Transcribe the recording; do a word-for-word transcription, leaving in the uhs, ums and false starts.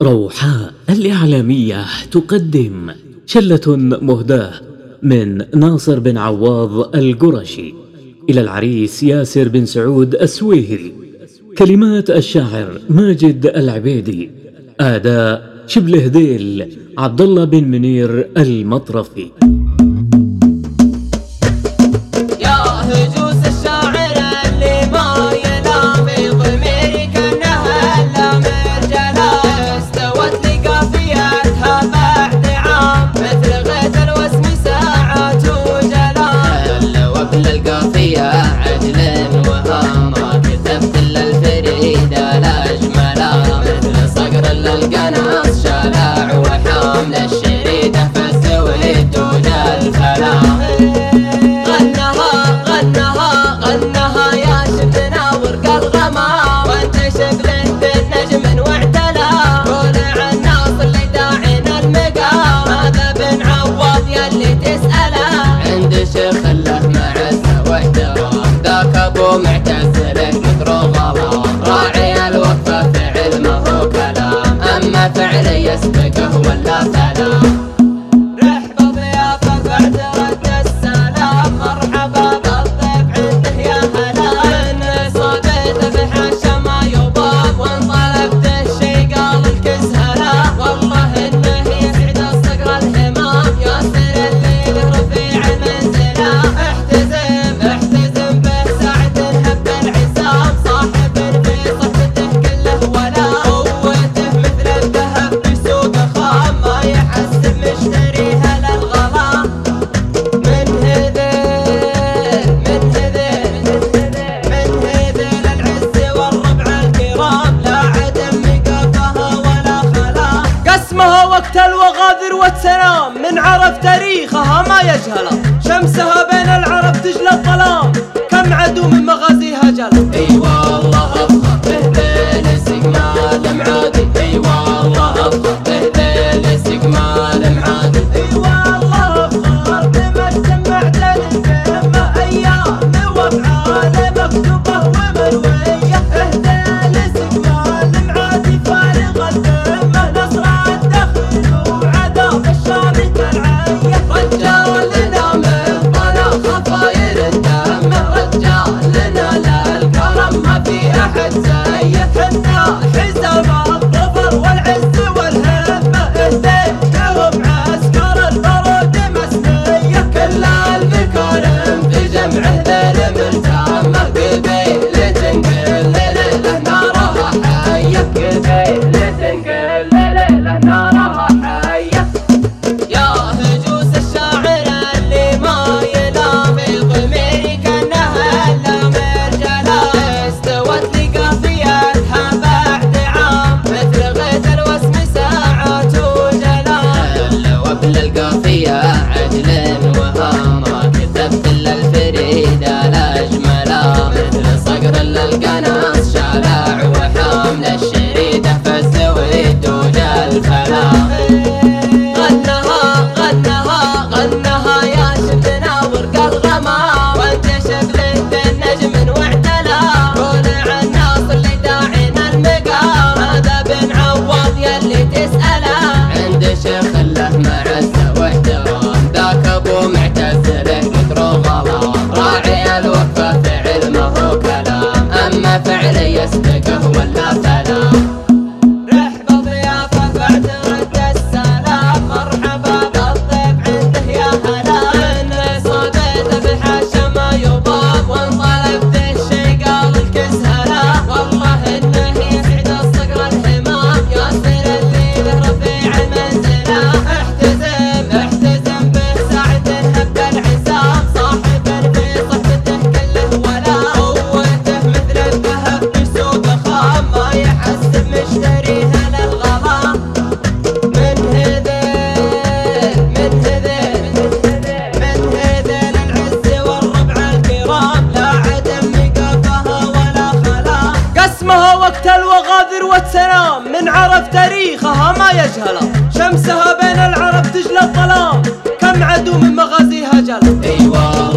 روحاء الإعلامية تقدم شلة مهداة من ناصر بن عواض القرشي إلى العريس ياسر بن سعود السويهري. كلمات الشاعر ماجد العبيدي، أداء شبل هذيل عبد الله بن منير المطرفي. فعلي يسبقه ولا سلام. رحب ضيافة بعد رد السلام، مرحبا بالضيف عنده يا هلا. إن صديت بحاشا ما يباب، وإن طلبت الشي قال الكز هلا. والله إنه يسعد الصقر الهمام، ياسر الليل رفيع المنزلة. احتزم احتزم به سعد هب العسام، صاحب في صحبته كله ولا. قوته مثل الذهب بسوق خام، ما يحسب مشتريها للغلا. من هذيل من هذيل من هذيل العز والربع الكرام، لا عدم مقافها ولا خلا. قسمها وقت الوغادر والسلام، من عرف تاريخها ما يجهله. شمسها بين العرب تجلى الظلام، كم عدو من مغازيها جل. اي والله افخر بهذيل استقمال معادي، اي والله افخر بهذيل استقمال معادي. اي والله افخر بما اجتمع للجمة، ايام وافعال مكتوبة ومروية. هذيل استقمال معادي فارغ الذمة، نصر الدخل وعذاب الشام كالعية. رجالنا من طلع خفاير الدم، رجالنا للكرم ما في احد زيه. حنا حزام الظفر والعز والهمة، اهديتهم عسكر البرود مسنية. كل المكارم في جمع هذيل ملتامة، قبيلة تنقل ليلة نارها حية. قبيلة تنقل ليلة نارها حية. يا هجوس الشاعر اللي ما يلام، في ضميري كانها الا مرجله. استوت لي قافيتها بعد عام، مثل غيث الوسم ساعات وجلال. وبل القافية عدل وهامة، كتبت للفريدة الأجملة. مثل صقر للقناص شالع وحامل الشريدة، فالزويد وجل فلا. غنها غنها غنها يا شبنا ورق الغمام، وانت شبل انت النجم واعتلى. قول عن ناصر اللي داعينا المقام، هذا بن عواض يلي تسأله. عند شيخ له معزة واحترام، ذاك ابو معتز له قدر وظلام. راعي الوفا في علمه كلام، اما فعلي يسبقه ولا سلام. رحب ضيافة بعد رد السلام، مرحبا بالضيف عنده يا هلا. إن صديت بحاشا ما يباب، وإن طلبت الشي قال الكز هلا. والله إنه يسعد الصقر الهمام، ياسر الليل رفيع المنزلة. احتزم احتزم به سعد هب العسام، صاحب في صحبته كله ولا. قوته مثل الذهب بسوق خام، ما يحسب مشتريها للغلا. من هذيل من هذيل من هذيل العز والربع الكرام، لا عدم مقافها ولا خلا. قسمها وقت الوغادر والسلام، من عرف تاريخها ما يجهله. شمسها بين العرب تجلى الظلام، كم عدو من مغازيها جل. اي والله